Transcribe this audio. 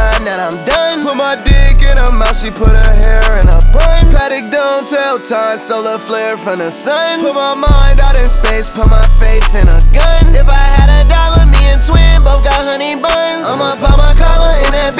sign that I'm done. Put my dick in her mouth, she put her hair in a bun. Paddock don't tell time, solar flare from the sun. Put my mind out in space, put my faith in a gun. If I had $1, me and Twin both got honey buns. I'ma pop my collar in that